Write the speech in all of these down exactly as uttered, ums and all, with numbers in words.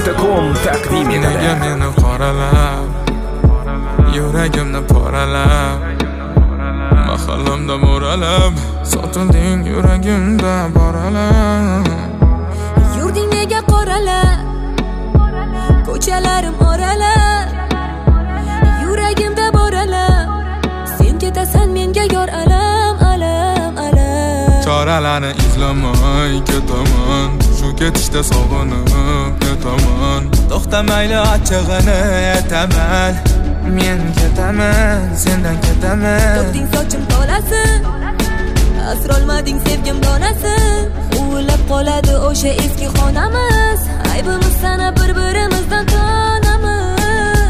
nuqta com taqdim etadi. Nega meni qoralab, yuragimni poralab, mahallamda mo'ralab, sotilding yuragimda boralab. Yurding nega qoralab, ko'chalarim oralab, yuragimda boralab, sen ketasan menga yor alam, alam, alam. Choralarni izlamay ketaman, shu ketishda sog'inib ketaman. To'xtamayli achchig'ini aytaman, men ketaman, sendan ketaman. To'kding sochim tolasi, asrolmading sevgim donasi. Huvillab qoladi o'sha eski xonamiz, aybimiz sana bir-birimizdan tonamiz.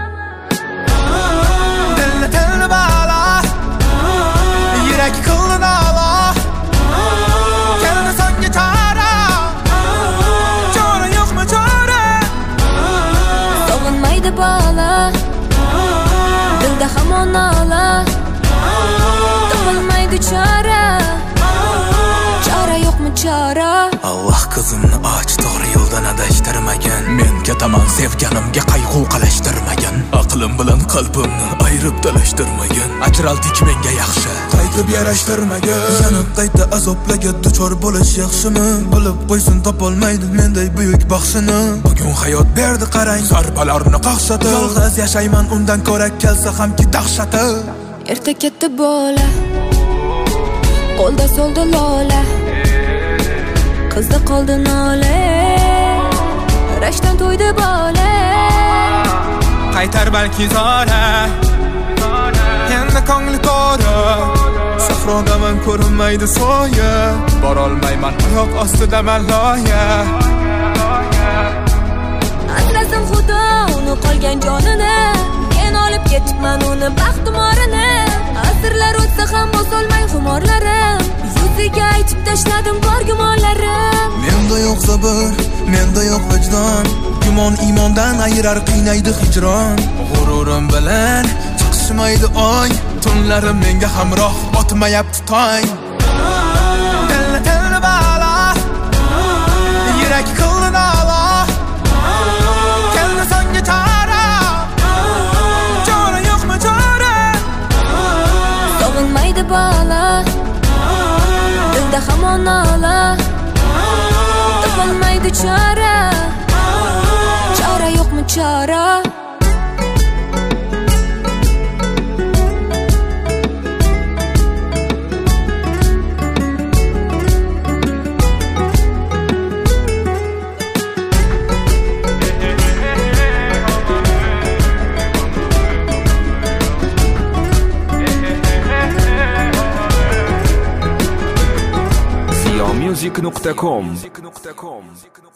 Dilni tilni bala, yurak qildi ala. Keldi songa chora, chora yo'qmi chora? Sog'inmaydi bola, dilda hamon nola. Topolmaydi chora, chora yo'qmi chora? Allah qizimni och, to'g'ri yo'ldan adashtirmagan. Men ketaman sevganimga qayg'u qalashtirmagan. Aqlim bilan qalbimni ayirib talashtirmagan. Ajraldik menga yaxshi, qaytib yarashtirmagan. Yana qayta azoblarga duchor bo'lish yaxshimi? Bilib qo'ysin topolmaydi menday buyuk baxshini. Bugun hayot berdi qarang, zarbalarni qaqshati. Yolg'iz yashayman undan ko'ra kelsa hamki dahshati. Erta ketdi bola, qo'lda soldi lola, qizda qoldi nola, rashdan to'ydi bola. Qaytar balki zora, endi ko'ngli ko'ra. Sahrodaman ko'rinmaydi soya, borolmayman oyoq ostidaman loya. Asrasin xudo uni qolgan jonini, men olib ketibman uni baxtimorini. Asrlar o'tsa ham bosolmay xumorlarim, yuziga aytib tashladim bor gumonlarim. Menda yo'q sabr, menda yo'q vijdon. Gumon iymondan ayirar, qiynaydi hijron. G'ururim bilan chiqishmaydi oy, tunlarim menga hamroh botmayapti tong. Dilni tilni bala, yurak qildi nola. Keldi songa chora, chora yo'qmi chora? Sog'inmaydi bola, dilda hamon nola. Topolmaydi chora, chora yo'qmi chora? music nuqta com